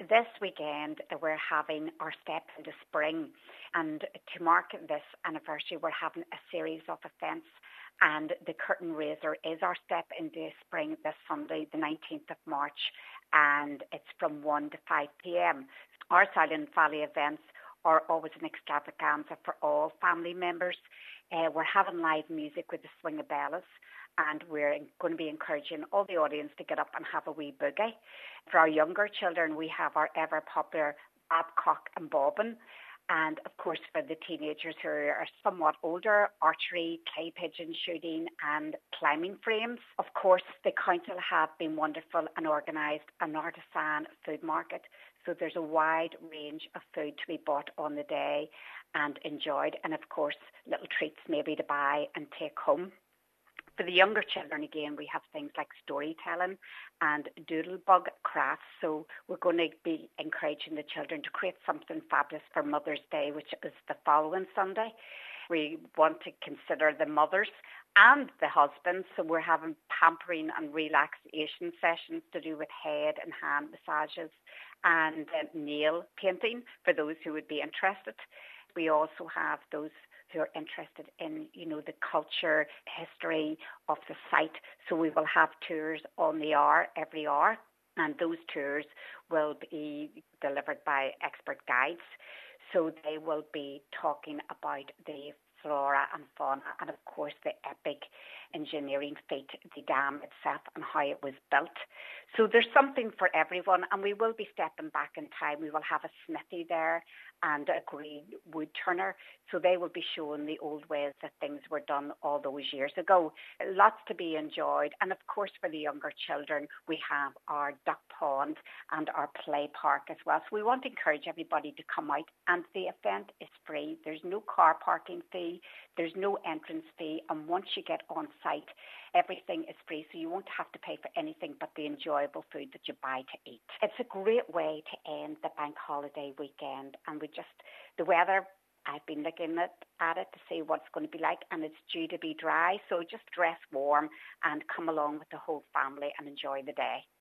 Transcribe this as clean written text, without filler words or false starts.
This weekend we're having our Step into Spring, and to mark this anniversary we're having a series of events, and the curtain raiser is our Step into Spring this Sunday, the 19th of March, and it's from 1 to 5 p.m. Our Silent Valley events are always an extravaganza for all family members. We're having live music with the Swing of Bellas, and we're going to be encouraging all the audience to get up and have a wee boogie. For our younger children, we have our ever popular Babcock and Bobbin. And of course, for the teenagers who are somewhat older, archery, clay pigeon shooting and climbing frames. Of course, the council have been wonderful and organised an artisan food market. So there's a wide range of food to be bought on the day and enjoyed. And of course, little treats maybe to buy and take home. For the younger children, again, we have things like storytelling and doodlebug crafts. So we're going to be encouraging the children to create something fabulous for Mother's Day, which is the following Sunday. We want to consider the mothers and the husbands. So we're having pampering and relaxation sessions to do with head and hand massages and nail painting for those who would be interested. We also have those who are interested in, the culture, history of the site. So we will have tours on the hour, every hour, and those tours will be delivered by expert guides. So they will be talking about the flora and fauna and, of course, the epic engineering feat, the dam itself and how it was built. So there's something for everyone, and we will be stepping back in time. We will have a smithy there and a green wood turner. So they will be showing the old ways that things were done all those years ago. Lots to be enjoyed. And of course, for the younger children, we have our duck pond and our play park as well. So we want to encourage everybody to come out, and the event is free. There's no car parking fee. There's no entrance fee. And once you get on site, everything is free. So you won't have to pay for anything but the enjoyable food that you buy to eat. It's a great way to end the bank holiday weekend. And the weather, I've been looking at it to see what it's going to be like, and it's due to be dry. So just dress warm and come along with the whole family and enjoy the day.